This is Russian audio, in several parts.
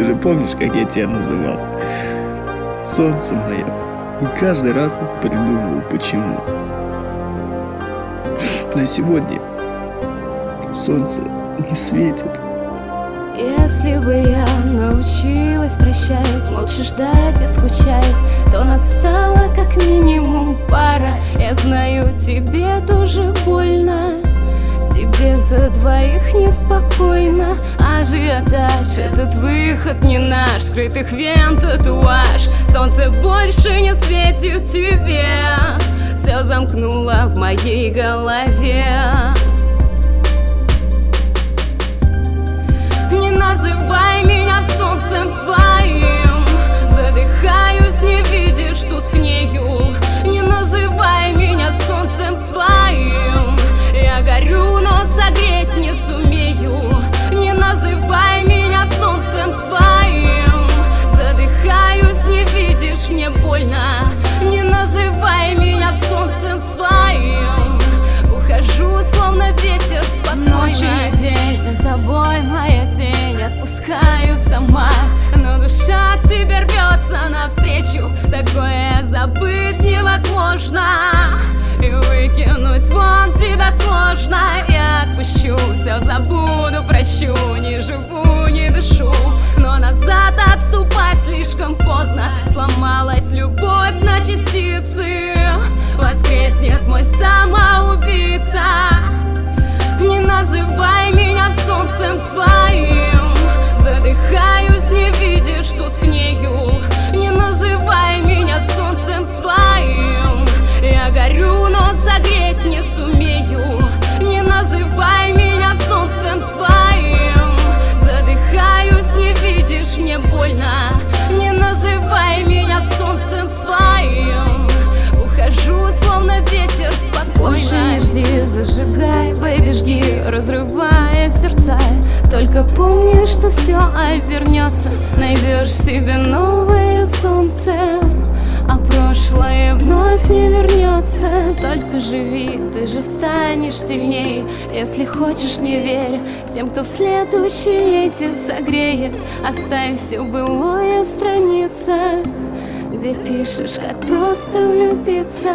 же помнишь, как я тебя называл? Солнце мое. И каждый раз придумывал, почему. Но сегодня солнце не светит. Если бы я научилась прощать, молча ждать и скучать, то настала как минимум пара. Я знаю, тебе тоже больно, тебе за двоих неспокойно. Ажиотаж, этот выход не наш, скрытых вен татуаж. Солнце больше не светит тебе, все замкнуло в моей голове. Не называй меня солнцем своим, задыхаюсь, не видишь, тускнею. Не называй меня солнцем своим, я горю, но согреть не сумею. Не называй меня солнцем своим, задыхаюсь, не видишь, мне больно. Не называй меня солнцем своим, ухожу, словно ветер спокойно. Ночь и день за тобой, моя тень, отпускаю сама, но душа к тебе рвется навстречу. Такое забыть невозможно, и выкинуть вон тебя сложно. Я отпущу, все забуду, прощу, не живу, не дышу, но назад отступать слишком поздно. Сломалась любовь на частицы, воскреснет мой самоубийца. Не называй меня солнцем своим, задыхаюсь, не видишь, тускнею. Не называй меня солнцем своим, я горю, но согреть не сумею. Не называй меня солнцем своим, задыхаюсь, не видишь, мне больно. Не называй меня солнцем своим, ухожу, словно ветер спокойно. Больше не жди, зажигай, бэйби, жги, разрывая сердца. Только помни, что все обернется, найдешь себе новое солнце, а прошлое вновь не вернется. Только живи, ты же станешь сильней. Если хочешь, не верь тем, кто в следующей лете согреет. Оставь все былое в страницах, где пишешь, как просто влюбиться.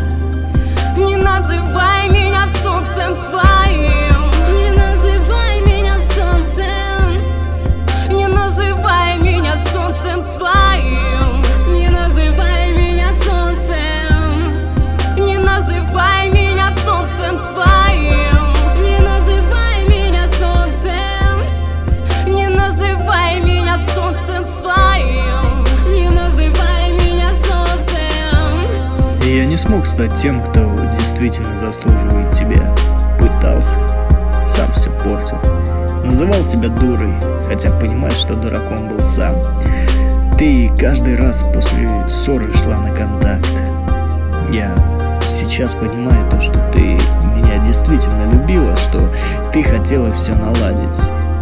Не называй меня солнцем своим, не называй меня солнцем. Не называй меня солнцем своим, не называй меня солнцем. Не называй меня солнцем своим, не называй меня солнцем. Не называй меня солнцем своим, не называй меня солнцем. И я не смог стать тем, кто действительно заслуживает тебя. Пытался, сам все портил. Называл тебя дурой, хотя понимаешь, что дураком был сам. Ты каждый раз после ссоры шла на контакт. Я сейчас понимаю то, что ты меня действительно любила, что ты хотела все наладить.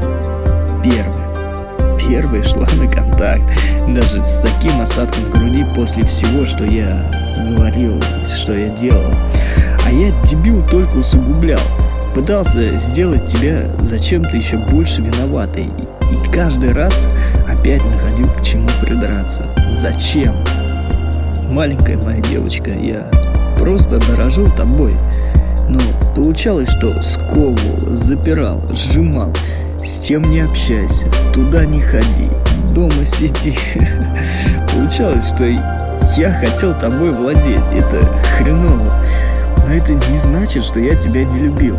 Первой шла на контакт, даже с таким осадком в груди после всего, что я говорил, что я делал. А я, дебил, только усугублял. Пытался сделать тебя зачем-то еще больше виноватой. И каждый раз опять находил к чему придраться. Зачем? Маленькая моя девочка, я просто дорожил тобой. Но получалось, что сковывал, запирал, сжимал. С тем не общайся, туда не ходи, дома сиди. Получалось, что я хотел тобой владеть. Это хреново. Но это не значит, что я тебя не любил.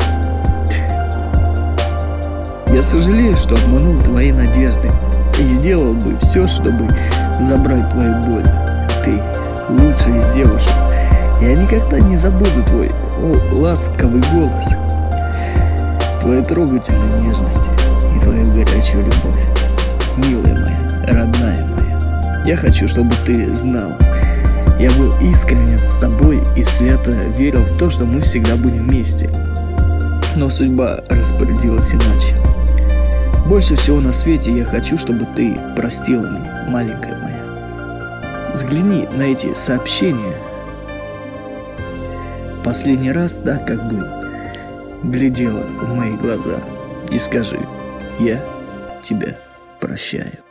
Я сожалею, что обманул твои надежды и сделал бы все, чтобы забрать твою боль. Ты лучшая из девушек. Я никогда не забуду твой ласковый голос, твою трогательную нежность и твою горячую любовь. Милая моя, родная моя, я хочу, чтобы ты знала, я был искренен с тобой и свято верил в то, что мы всегда будем вместе. Но судьба распорядилась иначе. Больше всего на свете я хочу, чтобы ты простила меня, маленькая моя. Взгляни на эти сообщения последний раз так, как бы глядела в мои глаза, и скажи: я тебя прощаю.